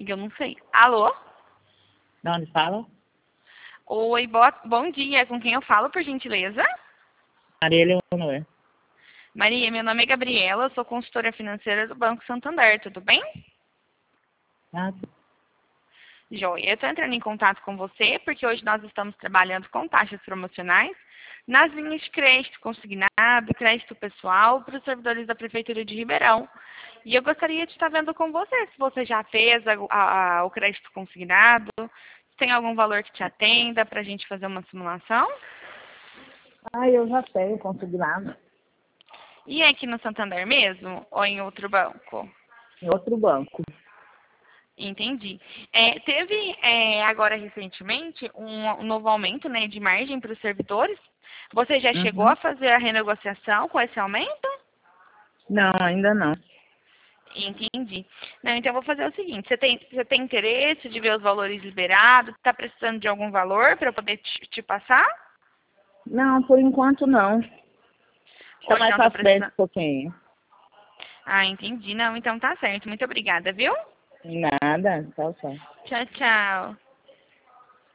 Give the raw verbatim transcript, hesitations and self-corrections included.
Eu não sei. Alô? De onde fala? Oi, boa, bom dia. Com quem eu falo, por gentileza? Maria Leonor. Maria, meu nome é Gabriela, eu sou consultora financeira do Banco Santander, tudo bem? Ah, Joia, eu estou entrando em contato com você porque hoje nós estamos trabalhando com taxas promocionais nas linhas de crédito consignado, crédito pessoal para os servidores da Prefeitura de Ribeirão. E eu gostaria de estar vendo com você se você já fez a, a, a, o crédito consignado, se tem algum valor que te atenda para a gente fazer uma simulação. ah, eu já tenho consignado E é aqui no Santander mesmo ou em outro banco? em outro banco. Entendi. É, teve é, agora recentemente um, um novo aumento, né, de margem para os servidores. Você já chegou Uhum. a fazer a renegociação com esse aumento? Não, ainda não. Entendi. Não, então eu vou fazer o seguinte, você tem, você tem interesse de ver os valores liberados? Está precisando de algum valor para eu poder te, te passar? Não, por enquanto não. Tá Ou mais então está pra frente precisando... um pouquinho. Ah, entendi. Não, então tá certo. Muito obrigada, viu? Nada, tchau, tchau. Tchau, tchau.